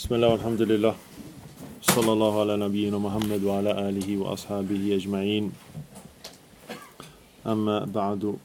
Bismillah, alhamdulillah. Sallallahu ala nabiyina Muhammad wa ala alihi wa ashabihi ajma'in. Amma ba'du.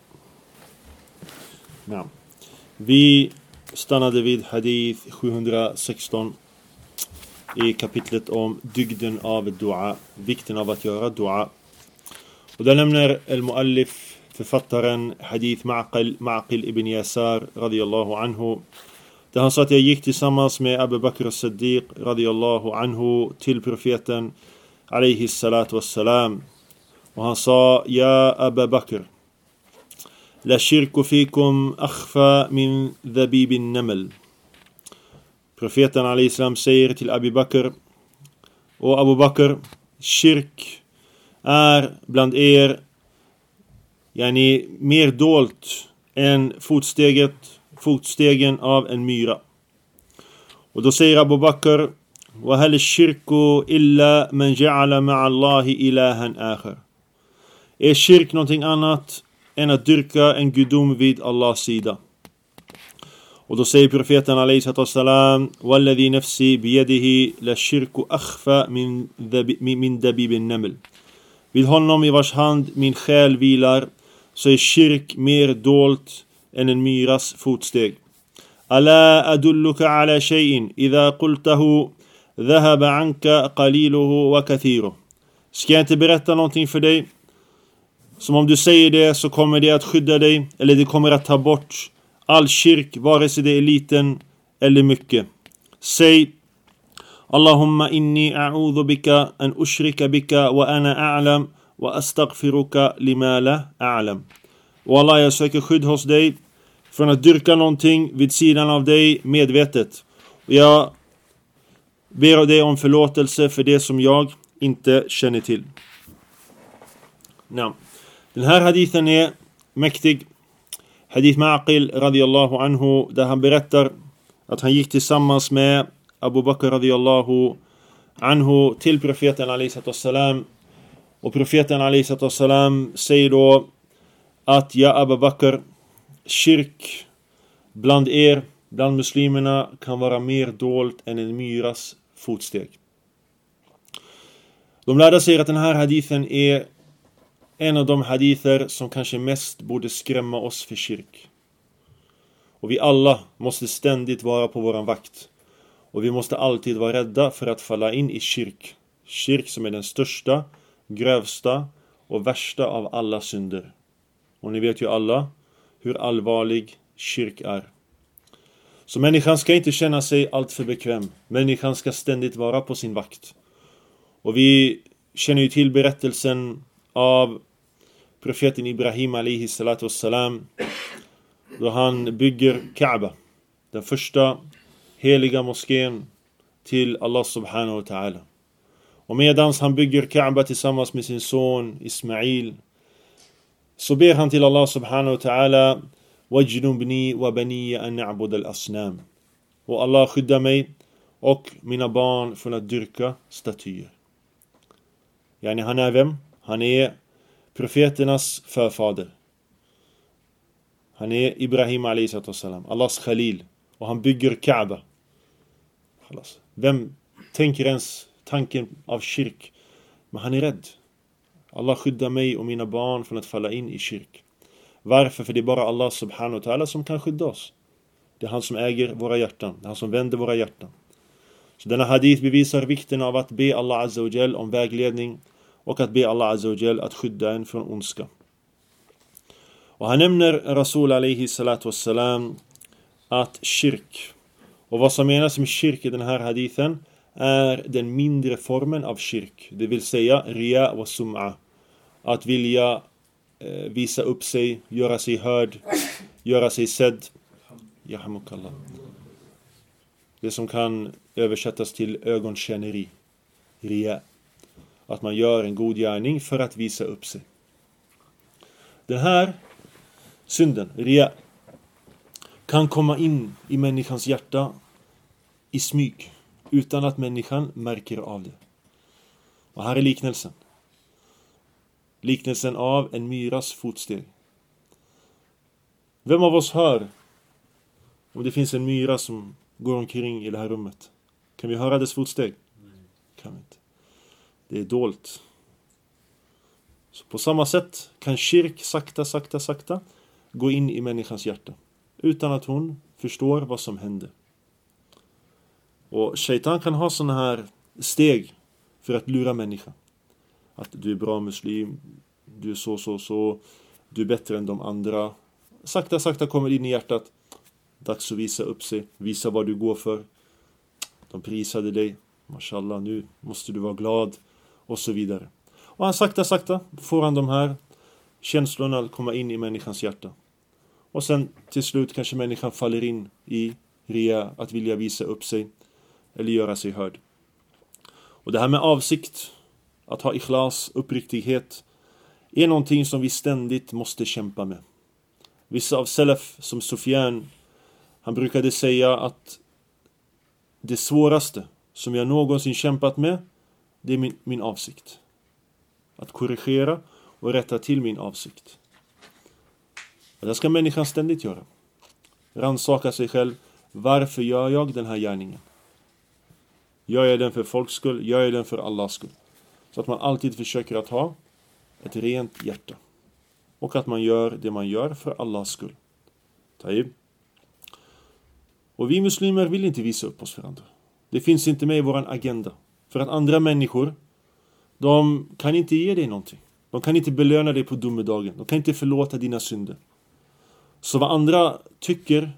Ja. Vi stannade vid hadith 716 i kapitlet om dygden av dua, vikten av att göra dua. Och där nämner al-muallif, författaren, hadith Ma'qil ibn Yasar radiyallahu anhu, där han sa att jag gick tillsammans med Abu Bakr as-Siddiq radiyallahu anhu till profeten alayhi salatu wassalam. Och han sa: Ja Abu Bakr, la shirku fikum akhfa min dhabibin naml. Profeten alayhi salam säger till Abu Bakr: och Abu Bakr, shirk är bland er mer dolt än fotstegen av en myra. Och då säger Abu Bakr: wa hal shirku illa man ja'ala ma'a Allahi ilahan akhar. Är shirk någonting annat än att dyrka en gudom vid Allahs sida? Och då säger profeten alayhi salatu wassalam: walladhi nafsi biyadihi la shirku akhfa min dabibin naml. Vid honom i vars hand min själ vilar, så är shirk mer dolt än en myras fotsteg. Ala adulluka ala shay'in idha qultahu dhahaba anka qaliluhu wa kathiruhu. Ska jag inte berätta någonting för dig som om du säger det så kommer det att skydda dig, eller det kommer att ta bort all shirk, vare sig det är liten eller mycket. Säg: Allahumma inni a'udhu bika an ushrika bika wa ana a'lam wa astaghfiruka lima la a'lam. Och Allah, jag söker skydd hos dig från att dyrka någonting vid sidan av dig medvetet. Och jag ber av dig om förlåtelse för det som jag inte känner till. Ja. Den här hadithen är mäktig. Hadith Ma'qil radiyallahu anhu, där han berättar att han gick tillsammans med Abu Bakr radiyallahu anhu till profeten alayhi salatu wassalam. Och profeten alayhi salatu wassalam säger då att: ja Abu Bakr, shirk bland er, bland muslimerna, kan vara mer dolt än en myras fotsteg. De lärda säger att den här hadithen är en av de hadither som kanske mest borde skrämma oss för shirk. Och vi alla måste ständigt vara på våran vakt. Och vi måste alltid vara rädda för att falla in i shirk. Shirk som är den största, grövsta och värsta av alla synder. Och ni vet ju alla hur allvarlig shirk är. Så människan ska inte känna sig allt för bekväm. Människan ska ständigt vara på sin vakt. Och vi känner ju till berättelsen av profeten Ibrahim alayhi salatu wassalam, då han bygger Kaaba, den första heliga moskén till Allah subhanahu wa ta'ala. Och medans han bygger Kaaba tillsammans med sin son Ismail, så ber han till Allah subhanahu wa ta'ala: wajnubni wa baniya an na'budu al-asnam. Och Allah, skydda mig och mina barn från att dyrka statyer. Han är vem? Han är profeternas förfader. Han är Ibrahim alayhi salatu wassalam, Allahs khalil. Och han bygger Kaaba. Vem tänker ens tanken av shirk? Men han är rädd. Allah, skydda mig och mina barn från att falla in i shirk. Varför? För det är bara Allah subhanahu wa ta'ala som kan skydda oss. Det är han som äger våra hjärtan. Det är han som vänder våra hjärtan. Så denna hadith bevisar vikten av att be Allah azza wa jal om vägledning och att be Allah azza wa jal att skydda en från ondska. Och han nämner Rasul alayhi salatu wassalam att shirk, och vad som menas med shirk i den här hadithen, är den mindre formen av shirk. Det vill säga riya wa sum'a. Att vilja visa upp sig, göra sig hörd, göra sig sedd. Jahamukallah. Det som kan översättas till ögonkänneri. Riya. Att man gör en god gärning för att visa upp sig. Den här synden, riya, kan komma in i människans hjärta i smyg, utan att människan märker av det. Och här är liknelsen. Liknelsen av en myras fotsteg. Vem av oss hör om det finns en myra som går omkring i det här rummet? Kan vi höra dess fotsteg? Kan vi inte. Det är dolt. Så på samma sätt kan shirk sakta gå in i människans hjärta. Utan att hon förstår vad som händer. Och shaitan kan ha såna här steg för att lura människan. Att du är bra muslim, du är så, du är bättre än de andra. Sakta kommer in i hjärtat. Dags att visa upp sig, visa vad du går för. De prisade dig, mashallah, nu måste du vara glad och så vidare. Och han sakta får han de här känslorna komma in i människans hjärta. Och sen till slut kanske människan faller in i ria, att vilja visa upp sig eller göra sig hörd. Och det här med avsikt, att ha ikhlas, uppriktighet, är någonting som vi ständigt måste kämpa med. Vissa av salaf, som Sufyan, han brukade säga att det svåraste som jag någonsin kämpat med, det är min avsikt. Att korrigera och rätta till min avsikt. Och det ska människan ständigt göra. Rannsaka sig själv. Varför gör jag den här gärningen? Gör jag den för folks skull? Gör jag den för Allahs skull? Så att man alltid försöker att ha ett rent hjärta. Och att man gör det man gör för Allahs skull. Taib. Och vi muslimer vill inte visa upp oss för andra. Det finns inte med i våran agenda. För att andra människor, de kan inte ge dig någonting. De kan inte belöna dig på domedagen. De kan inte förlåta dina synder. Så vad andra tycker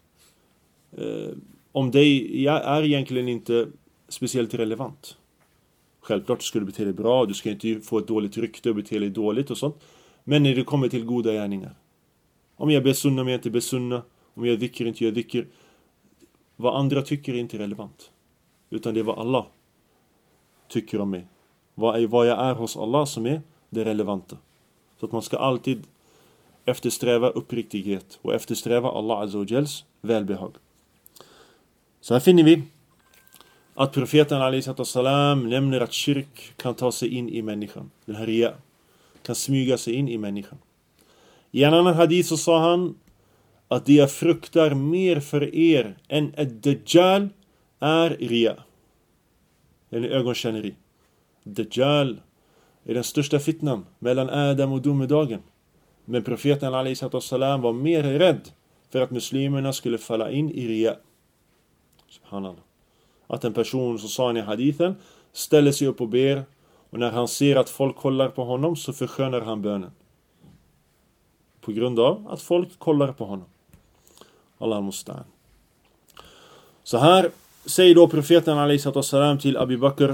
om dig är egentligen inte speciellt relevant. Självklart ska du bete dig bra. Du ska inte få ett dåligt rykte och bete dig dåligt och sånt. Men när det kommer till goda gärningar. Om jag ber sunna, om jag inte ber sunna. Om jag dhikr, inte gör dhikr. Vad andra tycker är inte relevant. Utan det är vad Allah tycker om mig. Vad jag är hos Allah som är det relevanta. Så att man ska alltid eftersträva uppriktighet. Och eftersträva Allah Azza wa Jals välbehag. Så här finner vi att profeten alaihissalam nämner att shirk kan ta sig in i människan. Den här ria kan smyga sig in i människan. I en annan hadith så sa han att det jag fruktar mer för er än ett dajjal är ria. Eller ögonkänneri. Dajjal är den största fitnan mellan Adam och domedagen. Men profeten alaihissalam var mer rädd för att muslimerna skulle falla in i ria. Subhanallah. Att en person, så sa han i hadithen, ställer sig upp och ber. Och när han ser att folk kollar på honom så förskönar han bönen. På grund av att folk kollar på honom. Allah mustaan. Så här säger då profeten alaihissalam till Abu Bakr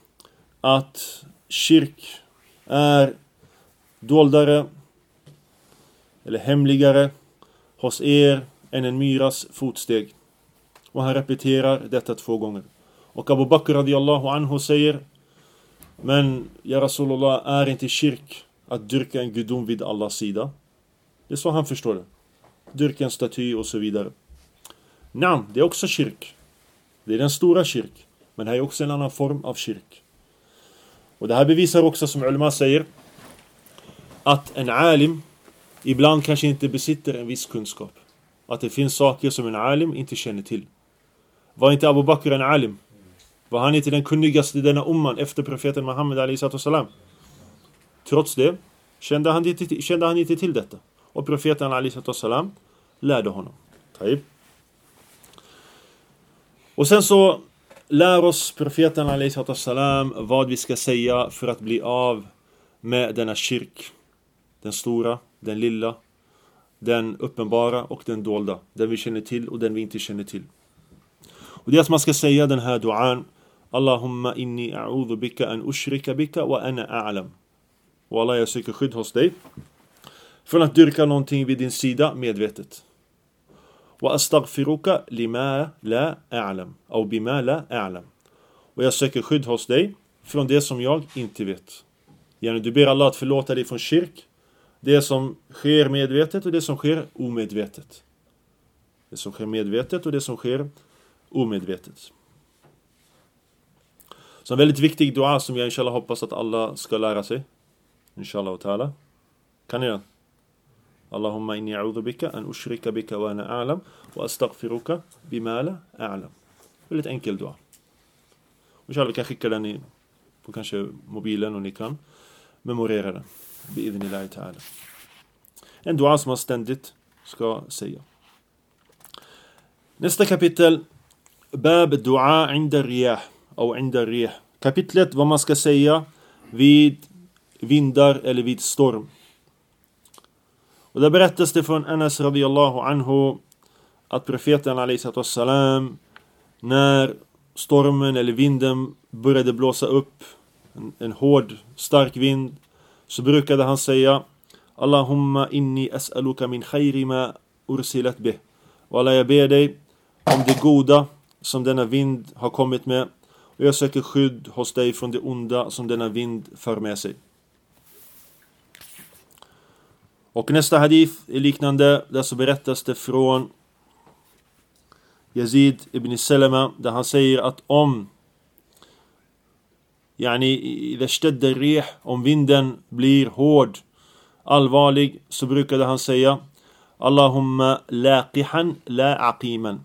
att shirk är doldare eller hemligare hos er än en myras fotsteg. Och han repeterar detta 2 gånger. Och Abu Bakr radiyallahu anhu säger: men ja Rasulullah, är inte shirk att dyrka en gudom vid Allahs sida? Det är så han förstår det. Dyrka en staty och så vidare. Nam, det är också shirk. Det är den stora shirk. Men här är också en annan form av shirk. Och det här bevisar också, som ulama säger, att en alim ibland kanske inte besitter en viss kunskap. Att det finns saker som en alim inte känner till. Var inte Abu Bakr en alim? Var han inte den kunnigaste i denna umman efter profeten Muhammed alaihissalam? Trots det kände han inte till detta. Och profeten alaihissalam lärde honom. Taib. Och sen så lär oss profeten alaihissalam vad vi ska säga för att bli av med denna shirk. Den stora, den lilla, den uppenbara och den dolda. Den vi känner till och den vi inte känner till. Och det är att man ska säga den här duan: Allahumma inni a'udhu bika an ushrika bika wa ana a'lam. Och Allah, jag söker skydd hos dig från att dyrka någonting vid din sida medvetet. Wa astaghfiruka lima la a'lam. Eller bima la a'lam. Och jag söker skydd hos dig från det som jag inte vet. Du ber Allah att förlåta dig från shirk. Det som sker medvetet och det som sker omedvetet. Det som sker medvetet och det som sker omedvetet. Så en väldigt viktig dua som jag inshallah hoppas att alla ska lära sig. Inshallah wa ta'ala. Kan ni den? Allahumma inni a'udhu bika an ushrika bika wa ana a'lam wa astaghfiruka bima la a'lam. Väldigt enkel dua. Inshallah, vi kan skicka den på kanske mobilen och ni kan memorera den. Bi'idhnillahi ta'ala. En dua som man ständigt ska säga. Nästa kapitel. Bab dua inda riyah. Eller inda riyah. Kapitlet vad man ska säga vid vindar eller vid storm. Och där berättas det från Anas radiyallahu anhu att profeten alayhi salam, när stormen eller vinden började blåsa upp, en hård, stark vind, så brukade han säga: Allahumma inni as'aluka min khayri ma ursilat bih. Och Allah, jag ber dig om det goda som denna vind har kommit med, och jag söker skydd hos dig från det onda som denna vind för med sig. Och nästa hadith är liknande, där så berättas det från Yazid ibn Salama, där han säger att om om vinden blir hård, allvarlig, så brukade han säga: Allahumma laqihan la aqiman.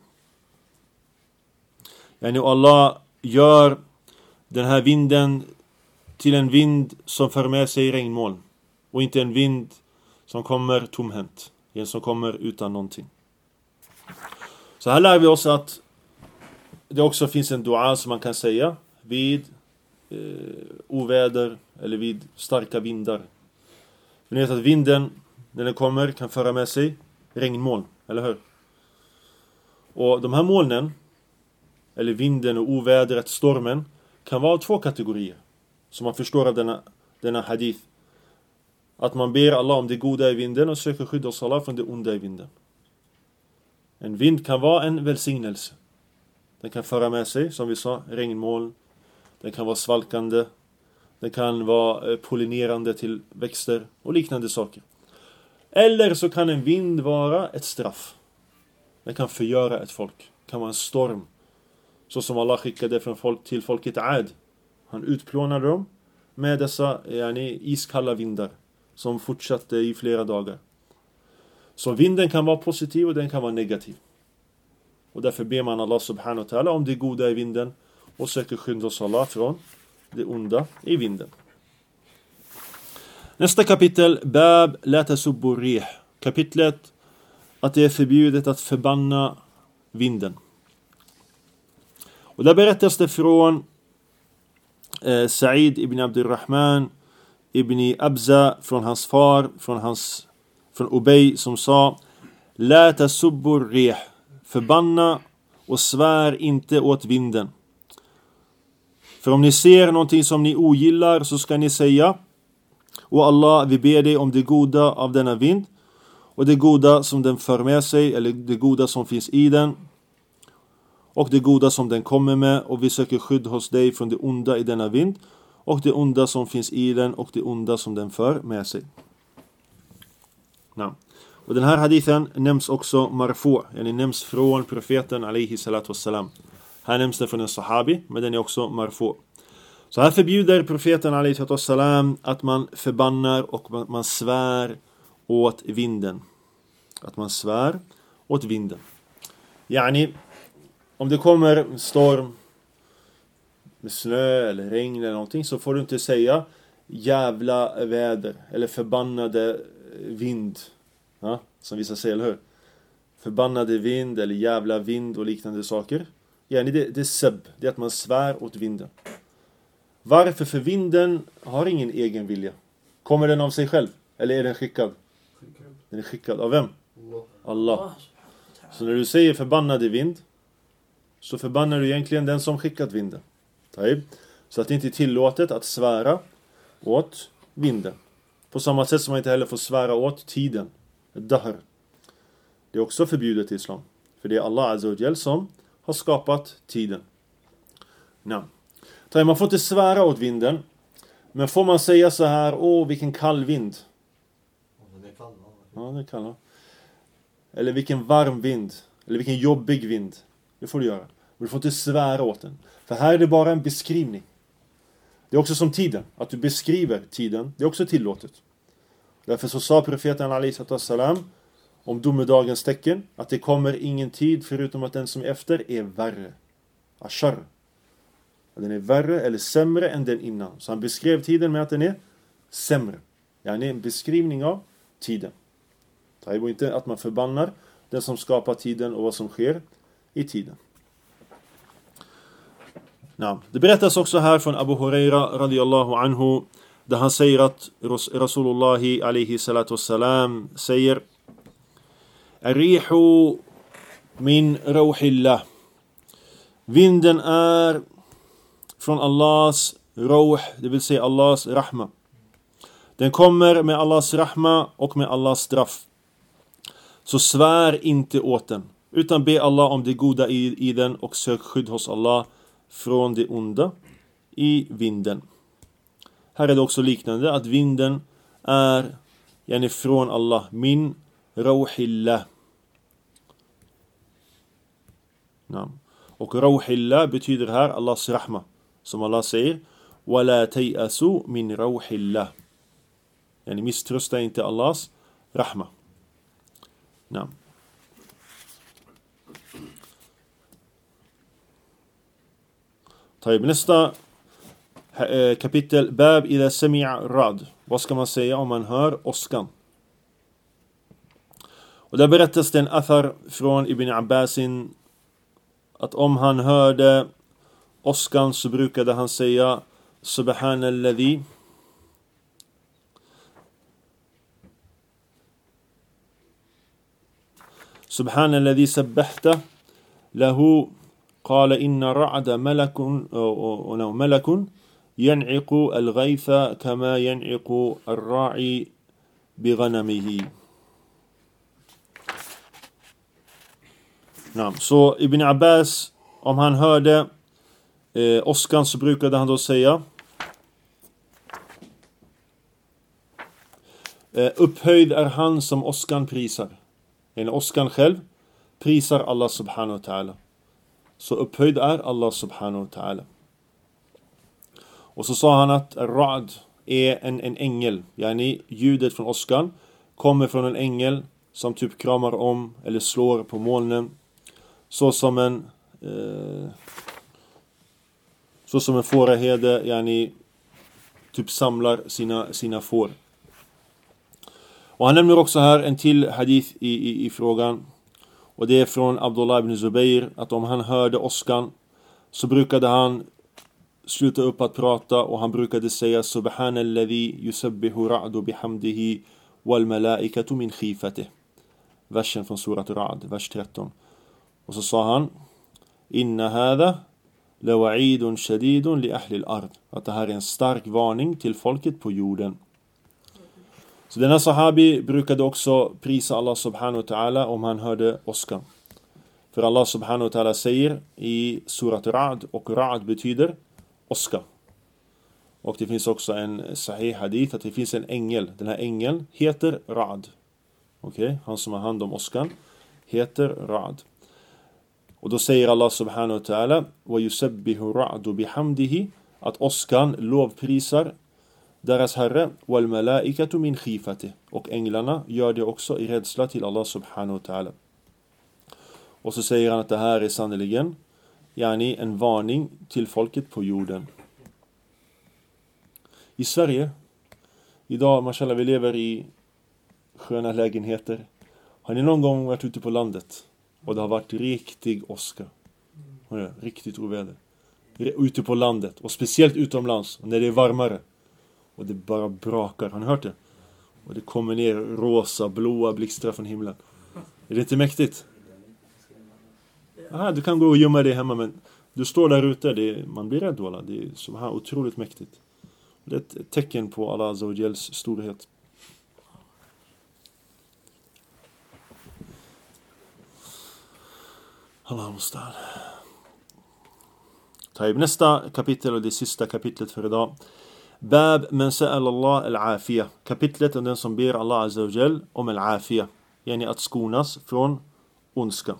Allah gör den här vinden till en vind som för med sig regnmoln, och inte en vind som kommer tomhänt, en som kommer utan någonting. Så här lär vi oss att det också finns en dua som man kan säga vid oväder eller vid starka vindar. Vi vet att vinden, när den kommer, kan föra med sig regnmoln, eller hur? Och de här molnen, eller vinden och ovädret, stormen, kan vara av två kategorier, som man förstår av denna hadith. Att man ber Allah om det goda i vinden och söker skydd hos Allah från det onda i vinden. En vind kan vara en välsignelse. Den kan föra med sig, som vi sa, regnmoln. Den kan vara svalkande. Den kan vara pollinerande till växter och liknande saker. Eller så kan en vind vara ett straff. Den kan förgöra ett folk. Det kan vara en storm. Så som Allah skickade till folket Ad. Han utplånade dem med dessa iskalla vindar som fortsatte i flera dagar. Så vinden kan vara positiv och den kan vara negativ. Och därför ber man Allah subhanahu wa ta'ala om det goda i vinden och söker skydd hos Allah från det onda i vinden. Nästa kapitel, Bab la tasubbu rih. Kapitlet att det är förbjudet att förbanna vinden. Och där berättas det från Sa'id ibn Abdurrahman ibn Abza, från hans far, från Ubay, som sa: La tasubbu rih. Förbanna och svär inte åt vinden. För om ni ser någonting som ni ogillar, så ska ni säga: Och Allah, vi ber dig om det goda av denna vind och det goda som den för med sig, eller det goda som finns i den, och det goda som den kommer med, och vi söker skydd hos dig från det onda i denna vind och det onda som finns i den och det onda som den för med sig. Och den här hadithen nämns också marfu', yani nämns från profeten alayhi salatu wassalam. Här nämns det från en sahabi, men den är också marfu'. Så här förbjuder profeten alayhi salatu wassalam att man förbannar och man svär åt vinden. Att man svär åt vinden. Yani, om det kommer en storm med snö eller regn eller någonting, så får du inte säga jävla väder eller förbannade vind. Ja, som vissa säger, eller hur? Förbannade vind eller jävla vind och liknande saker. Yani det är seb, det är att man svär åt vinden. Varför? För vinden har ingen egen vilja. Kommer den av sig själv? Eller är den skickad? Den är skickad av vem? Allah. Så när du säger förbannade vind, så förbannar du egentligen den som skickat vinden. Så att det inte är tillåtet att svära åt vinden. På samma sätt som man inte heller får svära åt tiden. Dahr. Det är också förbjudet i islam. För det är Allah Azza wa Jal som har skapat tiden. Man får inte svära åt vinden. Men får man säga så här: vilken kall vind. Ja, det kan. Eller vilken varm vind. Eller vilken jobbig vind. Det får du göra. Men du får inte svära åt den. För här är det bara en beskrivning. Det är också som tiden. Att du beskriver tiden, det är också tillåtet. Därför så sa profeten alayhi salam om domedagens tecken att det kommer ingen tid förutom att den som är efter är värre. Ashar. Den är värre eller sämre än den innan. Så han beskrev tiden med att den är sämre. Det är en beskrivning av tiden. Det är inte att man förbannar den som skapar tiden och vad som sker i tiden. Det berättas också här från Abu Huraira radiyallahu anhu, där han säger att Rasulullah alaihi salatu wassalam säger: Ar-rihu min rawhillah. Vinden är från Allahs rawh, det vill säga Allahs rahma. Den kommer med Allahs rahma och med Allahs straff. Så svär inte åt den, utan be Allah om det goda i den och sök skydd hos Allah från det onda i vinden. Här är det också liknande, att vinden är från Allah, min rawhillah. Och rawhillah betyder här Allahs rahma, som Allah säger: wala tayasu min rawhillah. Misströsta inte Allahs rahma. Nästa kapitel, bab idha sami'a rad. Vad ska man säga om man hör åskan? Och där berättas det en athar från Ibn Abbasin, att om han hörde åskan så brukade han säga: Subhanalladhi sabbahta lahu qala inna ra'da malakun yan'iqu al-ghaytha kama yan'iqu ar-ra'i bighanamihi. Så Ibn Abbas, om han hörde åskan så brukade han då säga: upphöjd är han som åskan prisar. Åskan själv prisar Allah subhanahu wa ta'ala. Så upphöjd är Allah subhanahu wa ta'ala. Och så sa han att rad är en ängel. Ljudet från åskan kommer från en ängel som typ kramar om eller slår på molnen. Så som en fåraherde typ samlar sina får. Och han nämner också här en till hadith i frågan. Och det är från Abdullah ibn Zubayr, att om han hörde åskan så brukade han sluta upp att prata och han brukade säga: Subhanalladhi yusabbihu ra'du bihamdihi wal malaikatu min khifatih. Versen från surat Ra'd, vers 13. Och så sa han: Inna hadha lawa'idun shadidun li ahli al-ard. Att det här är en stark varning till folket på jorden. Så denna sahabi brukade också prisa Allah subhanahu wa ta'ala om han hörde åskan. För Allah subhanahu wa ta'ala säger i surat Ra'd, och Ra'd betyder åska. Och det finns också en sahih hadith att det finns en ängel. Den här ängeln heter Ra'd. Han som har hand om åskan heter Ra'd. Och då säger Allah subhanahu wa ta'ala: wa yusabbihu ra'du bihamdihi, att åskan lovprisar deras herre, wal malaikatu min khifati, och änglarna gör det också i rädsla till Allah subhanahu wa ta'ala. Och så säger han att det här är sannoliken en varning till folket på jorden. I Sverige idag, mashallah, vi lever i sköna lägenheter. Har ni någon gång varit ute på landet och det har varit riktig åska? Riktigt oväder ute på landet, och speciellt utomlands när det är varmare och det bara brakar. Har ni hört det? Och det kommer ner rosa, blåa blixtrar från himlen. Är det inte mäktigt? Du kan gå och gömma dig hemma, men du står där ute, man blir rädd då. Det är så här otroligt mäktigt. Det är ett tecken på Allah Azza wa Jals storhet. Allah mustar. Nästa kapitel, och det sista kapitlet för idag. Bab men sa'al Allah al-afiyah. Kapitlet om den som ber Allah Azza wa Jal om al-afiyah. Att skonas från ondska.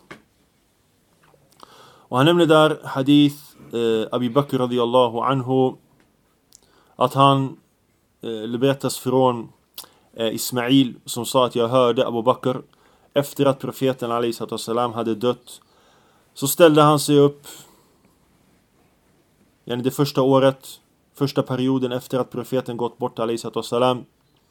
Och han nämner där hadith Abi Bakr radiyallahu anhu, att han berättas från Ismail som sa att jag hörde Abu Bakr efter att profeten alayhi sallam hade dött, så ställde han sig upp Yani det första året, första perioden efter att profeten gått bort alaihissalam.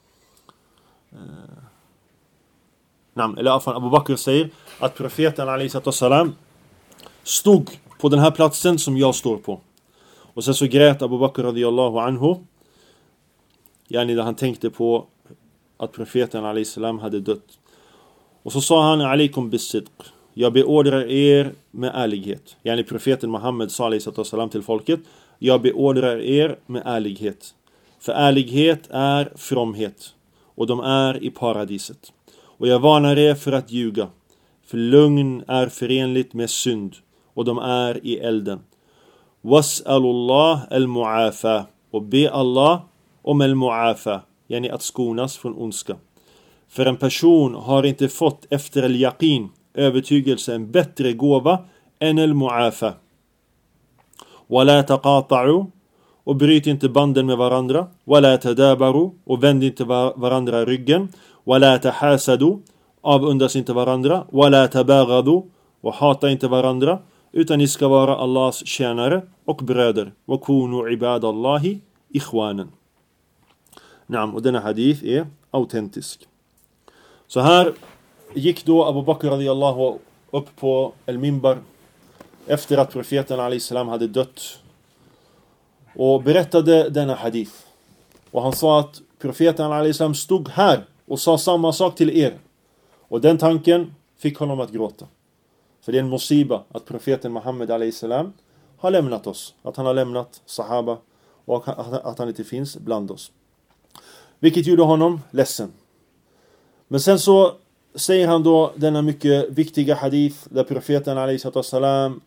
Eller Abu Bakr säger att profeten alaihissalam stod på den här platsen som jag står på. Och sen så grät Abu Bakr radiyallahu anhu. Yani när han tänkte på att profeten alaihissalam hade dött. Och så sa han alaikum bis-sidq. Jag beordrar er med ärlighet. Yani profeten Muhammed sa alaihissalam till folket. Jag beordrar er med ärlighet. För ärlighet är fromhet. Och de är i paradiset. Och jag varnar er för att ljuga. För lögn är förenligt med synd. Och de är i elden. Was'alullah al-mu'afa. Och be Allah om al-mu'afa. Yani att skonas från ondska. För en person har inte fått efter al-yaqin, övertygelse, en bättre gåva än al-mu'afa. وَلَا تَقَاطَعُوا. Och bryt inte banden med varandra. وَلَا تَدَابَرُوا. Och vänd inte varandra ryggen. وَلَا تَحَاسَدُوا. Avundas inte varandra. وَلَا تَبَاغَضُوا. Och hata inte varandra. Utan ni ska vara Allahs tjänare och bröder. وَكُونُوا عِبَادَ اللَّهِ إِخْوَانًا. Och denna hadith är autentisk. Så här gick då Abu Bakr radiyallahu upp på al-Minbar efter att profeten alaihissalam hade dött och berättade denna hadith. Och han sa att profeten alaihissalam stod här och sa samma sak till er. Och den tanken fick honom att gråta. För det är en musiba att profeten Muhammed alaihissalam har lämnat oss. Att han har lämnat sahaba och att han inte finns bland oss. Vilket gjorde honom ledsen. Men sen så säger han då denna mycket viktiga hadith där profeten alaihissalam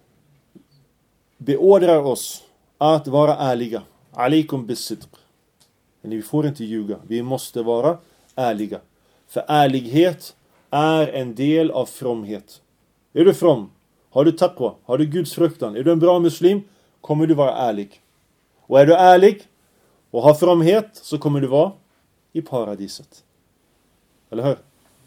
beordrar oss att vara ärliga. Alaikum bis-sidq. Men vi får inte ljuga. Vi måste vara ärliga. För ärlighet är en del av fromhet. Är du from? Har du taqwa? Har du Guds fruktan? Är du en bra muslim? Kommer du vara ärlig. Och är du ärlig och har fromhet så kommer du vara i paradiset. Eller hur?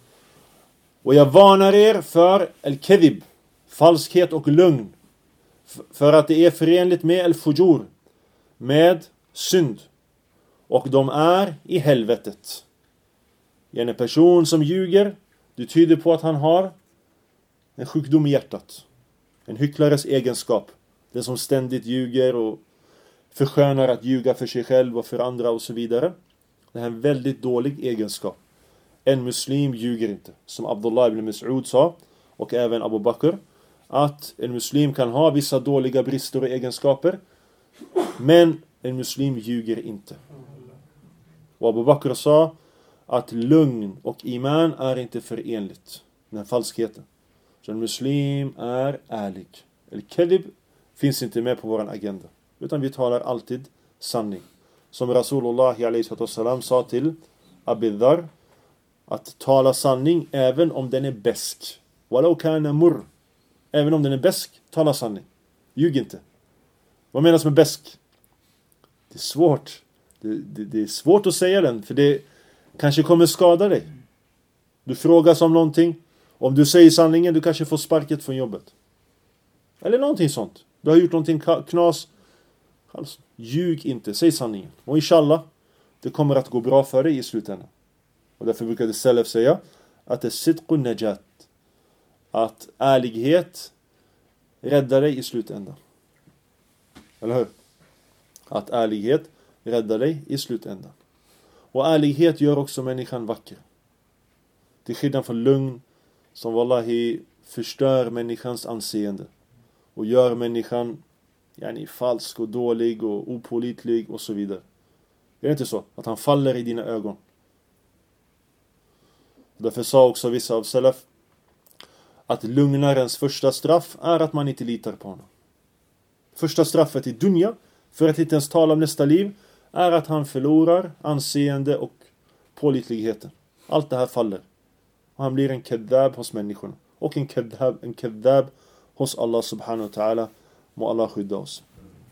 Och jag varnar er för al-kadhib, falskhet och lögn. För att det är förenligt med al-fujur, med synd. Och de är i helvetet. En person som ljuger, det tyder på att han har en sjukdom i hjärtat. En hycklares egenskap. Den som ständigt ljuger och förskönar att ljuga för sig själv och för andra och så vidare. Det är en väldigt dålig egenskap. En muslim ljuger inte. Som Abdullah ibn Mas'ud sa, och även Abu Bakr, att en muslim kan ha vissa dåliga brister och egenskaper, men en muslim ljuger inte. Och Abu Bakr sa att lögn och iman är inte förenligt med falskheten. Så en muslim är ärlig. Al-kadhib finns inte med på vår agenda, utan vi talar alltid sanning. Som Rasulullah sallallahu sa till Abi Dharr, att tala sanning även om den är besk. Walau kana murr. Även om den är besk, tala sanning. Ljug inte. Vad menas med besk? Det är svårt. Det är svårt att säga den, för det kanske kommer skada dig. Du frågas om någonting. Om du säger sanningen, du kanske får sparket från jobbet. Eller någonting sånt. Du har gjort någonting knas. Alltså, ljug inte, säg sanningen. Och inshallah, det kommer att gå bra för dig i slutändan. Och därför brukade Salaf säga att det är sidqu najat. Att ärlighet räddar dig i slutändan. Eller hur? Att ärlighet räddar dig i slutändan. Och ärlighet gör också människan vacker. Till skillnad från lögn som wallahi förstör människans anseende. Och gör människan falsk och dålig och opålitlig och så vidare. Är det inte så? Att han faller i dina ögon. Därför sa också vissa av Salaf att lugnarens första straff är att man inte litar på honom. Första straffet i dunya, för att inte ens tala om nästa liv, är att han förlorar anseende och pålitligheten. Allt det här faller. Och han blir en kadhab hos människorna. Och en kadhab hos Allah subhanahu wa ta'ala. Må Allah skydda oss.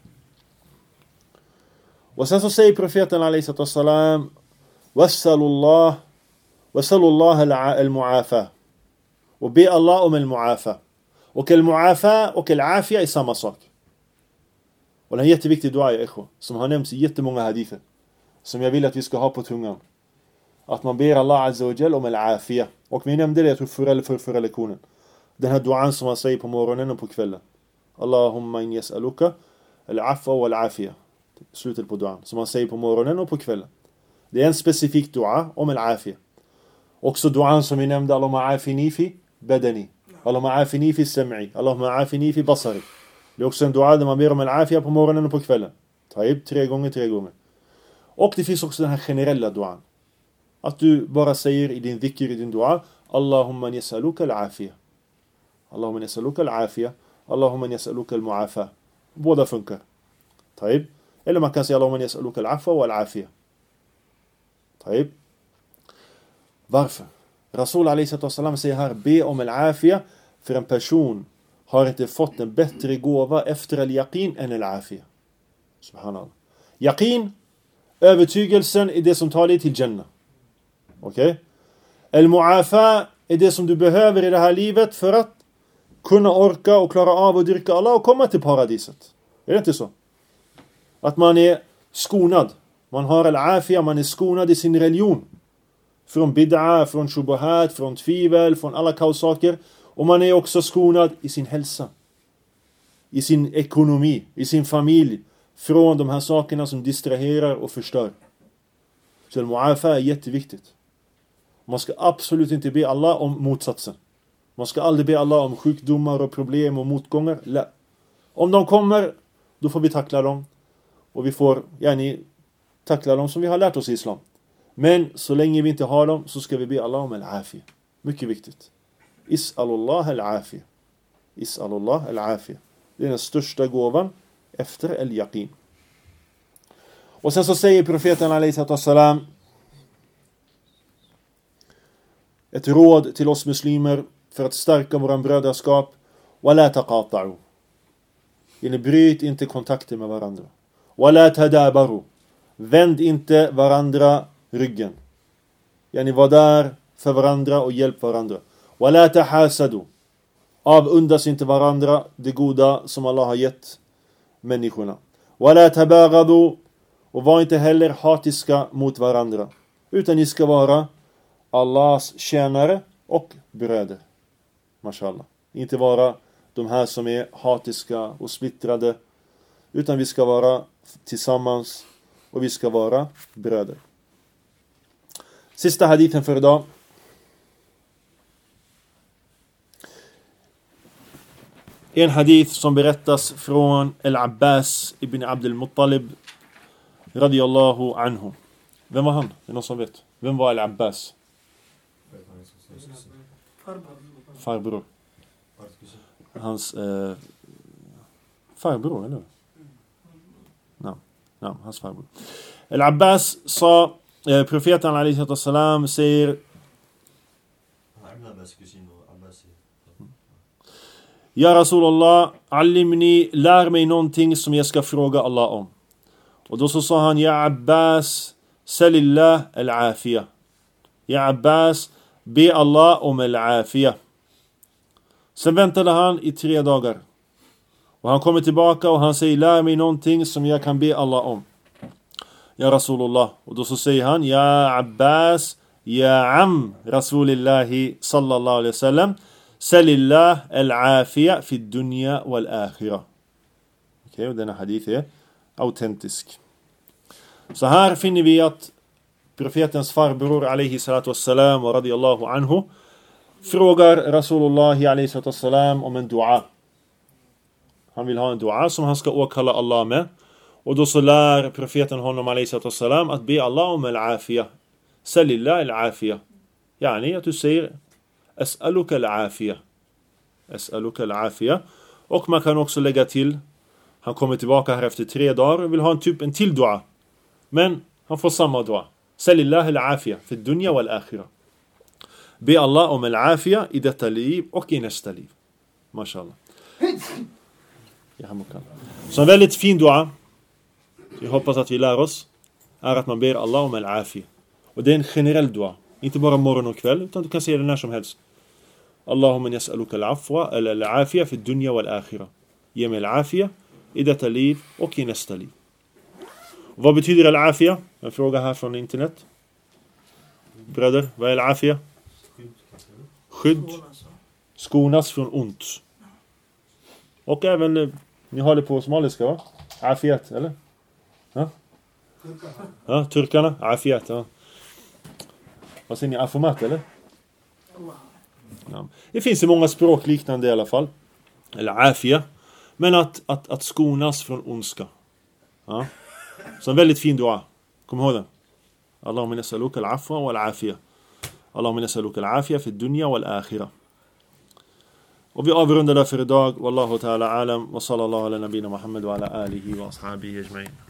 Och sen så säger profeten alaihissalam, wassalullah al-mu'afa. Och be Allah om al-mu'afa. Och al-mu'afa och al-afia är samma sak. Och det är en jätteviktig dua, Echo, som har nämnts i jättemånga hadither, som jag vill att vi ska ha på tungan. Att man ber Allah Azza wa Jal om al-afiyah. Och vi nämnde det, jag tror förra lektionen. Den här duan som man säger på morgonen och på kvällen. Allahumma in yas'aluka al-afwa wal-afiyah. Slutet på duan. Som man säger på morgonen och på kvällen. Det är en specifik dua om al-afiyah. Också duan som vi nämnde, Allahumma afini fi badani. Allahumma afini fi sam'i. Allahumma afini fi basari. Det är också en dua där man ber om al-afiyah på morgonen och på kvällen. Taib 3 gånger. Och det finns också den här generella duan. Att du bara säger i din dhikr, i din dua, Allahumma yas'aluka al-afiyah. Allahumma yas'aluka al-afiyah. Allahumma yas'aluka al-mu'afa. Båda funkar. Taib. Eller man kan säga Allahumma yas'aluka al-afwa wal-afiyah. Taib. Varför? Rasul a.s. säger här, be om al-afiyah, för en person har inte fått en bättre gåva efter al-yaqin än al-afiyah. Subhanallah. Yaqin, övertygelsen, är det som tar dig till Jannah. Okej? Al-mu'afa är det som du behöver i det här livet för att kunna orka och klara av att dyrka Allah och komma till paradiset. Är det inte så? Att man är skonad. Man har al-afiyah, man är skonad i sin religion. Från bid'a, från shubuhat, från tvivel, från alla kaossaker. Och man är också skonad i sin hälsa. I sin ekonomi, i sin familj. Från de här sakerna som distraherar och förstör. Så al-mu'afa är jätteviktigt. Man ska absolut inte be Allah om motsatsen. Man ska aldrig be Allah om sjukdomar och problem och motgångar. La. Om de kommer, då får vi tackla dem. Och vi får tackla dem som vi har lärt oss i islam. Men så länge vi inte har dem, så ska vi be Allah om al-afiyah. Mycket viktigt. Is'alullah al-afiyah. Is'alullah al-afiyah. Det är den största gåvan efter al-yaqin. Och sen så säger profeten a.s. ett råd till oss muslimer för att stärka våran brödraskap. وَلَا تَقَاطَعُوا. Bryt inte kontakter med varandra. وَلَا تَدَابَرُوا. Vänd inte varandra ryggen. Var där för varandra och hjälp varandra. وَلَا تَحَاسَدُوا. Avundas inte varandra det goda som Allah har gett människorna. وَلَا تَبَاغَضُوا. Och var inte heller hatiska mot varandra. Utan ni ska vara Allahs tjänare och bröder. Mashallah. Inte vara de här som är hatiska och splittrade. Utan vi ska vara tillsammans och vi ska vara bröder. Sista hadithen för idag. En hadith som berättas från Al-Abbas ibn Abdul Muttalib radiyallahu anhu. Vem var han? Det är någon som vet. Vem var Al-Abbas? Farbror. Hans farbror, eller? Nej, hans farbror. Al-Abbas sa, profeten a.s. säger, Ja Rasulullah, allimni, lär mig någonting som jag ska fråga Allah om. Och då så sa han, Ja Abbas, salillah al-afiyah. Ja Abbas, be Allah om al-afiyah. Sen väntade han i 3 dagar. Och han kommer tillbaka och han säger, lär mig någonting som jag kan be Allah om. Ja Rasulullah. Och då så säger han, Ja Abbas, Ja Am Rasulillahi sallallahu alaihi wasallam. Salillah al-afiyah fi dunya wal-akhirah. Okej, och denna hadith är autentisk. Så här finner vi att profetens farbror alaihi salatu wassalam och radiyallahu anhu frågar Rasulullah alaihi salatu wassalam om en dua. Han vill ha en dua som han ska åkalla Allah med. Och då så lär profeten honom alaihi salatu wassalam att be Allah om al-afiyah. Salillah al-afiyah. Att du säger As'aluka al-afiyah. As'aluka al-afiyah. Och man kan också lägga till, han kommer tillbaka här efter 3 dagar och vill ha en till dua. Men han får samma dua. Salillah al-afiyah fi dunya wal-akhirah. Be Allah om al-afiyah i detta liv och i nästa liv. Mashallah. Så en väldigt fin dua, jag hoppas att vi lär oss, är att man ber Allah om al-afiyah. Och det är en generell dua. Inte bara morgon och kväll, utan du kan säga det när som helst. Allahumma yas'aluka al-afwa al-afiyah fi dunya wal-akhirah. Ge mig al-afiyah i detta liv och i nästa liv. Vad betyder al-afia? En fråga här från internet. Bröder, vad är al-afia? Skydd. Skonas från ont. Och även, ni har det på somaliska, va? Afiat, eller? Ja? Ja, turkarna? Afiat, ja. Vad säger ni? Afomat, eller? Ja. Det finns i många språk liknande i alla fall. Eller afia. Men att skonas från ondska. Ja. Så en väldigt fin dua. Kom ihåg den. Allahumma nas'aluka al-afwa wal-afia. Allahumma nas'aluka al-afia fi dunya wal-akhirah. Och vi avrundar där för idag. Wallahu ta'ala alam. Wa sallallahu ala nabina Muhammad wa ala alihi wa ashabihi ajma'in.